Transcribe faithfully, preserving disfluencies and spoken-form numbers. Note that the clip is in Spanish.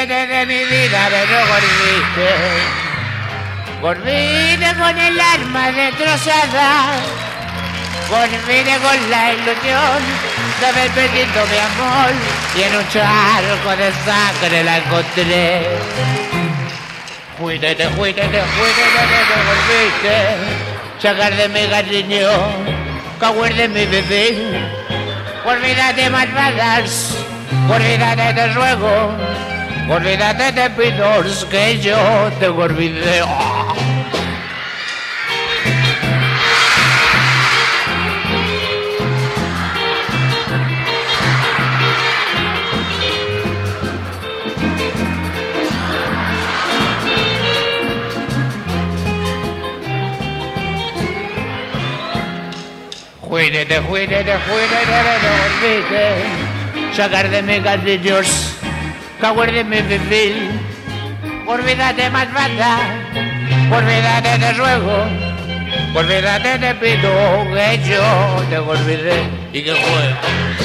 Olvídate de mi vida, pero volviste. Volviste con el alma destrozada. Volviste con la ilusión de haber perdido mi amor. Y en un charco de sangre la encontré. Fuiste, te fuiste, te fuiste, te, te volviste. Sacar de mi cariño, caguer de mi bebé. Olvídate malvadas, olvídate te ruego, olvídate te pido que yo te olvidé. Oh. Fuiste, te fuiste, te fuiste, te, te volviste. Sacar de mis gatillos, caguer de mi vivir. Olvídate malvada, olvídate te ruego, olvídate te pido que yo te olvidé. ¿Y qué fue?